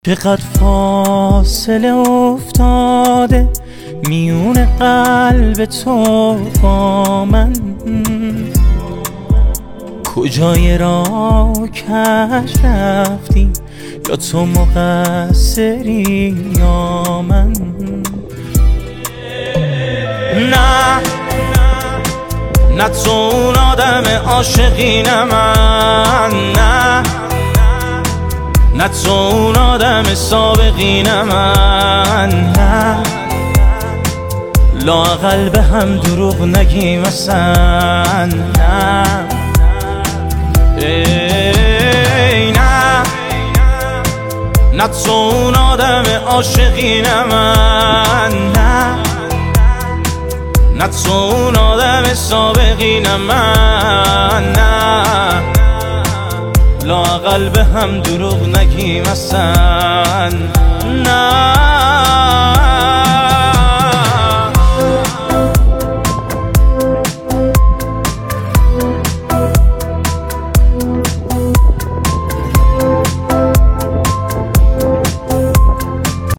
چقدر فاصله افتاده میون قلب تو با من، کجای راه کج رفتی، یا تو مقصری یا من؟ نه تو اون آدم عاشقی، نه من، نه تو اون آدم سابقی، نه من، نه لااقل به هم دروغ نگیم اصلا، نه نه تو اون آدم عاشقی، نه من، نه تو اون آدم سابقی، نه من، نه لااقل به هم دروغ نگیم اصلا، نه